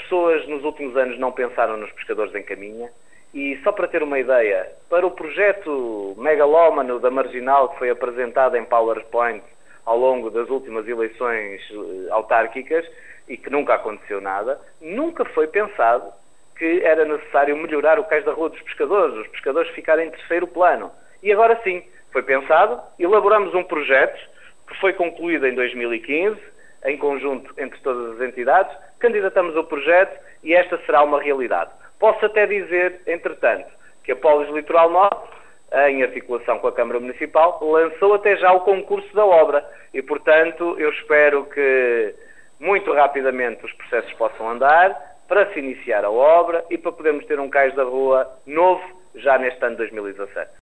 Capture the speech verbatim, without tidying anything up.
pessoas nos últimos anos não pensaram nos pescadores em Caminha e, só para ter uma ideia, para o projeto megalómano da Marginal que foi apresentado em PowerPoint ao longo das últimas eleições autárquicas e que nunca aconteceu nada, nunca foi pensado que era necessário melhorar o cais da rua dos pescadores, os pescadores ficarem em terceiro plano. E agora sim, foi pensado, elaboramos um projeto que foi concluído em dois mil e quinze, em conjunto entre todas as entidades, candidatamos o projeto e esta será uma realidade. Posso até dizer, entretanto, que a Polis Litoral Norte, em articulação com a Câmara Municipal, lançou até já o concurso da obra e, portanto, eu espero que muito rapidamente os processos possam andar para se iniciar a obra e para podermos ter um cais da rua novo já neste ano de dois mil e dezassete.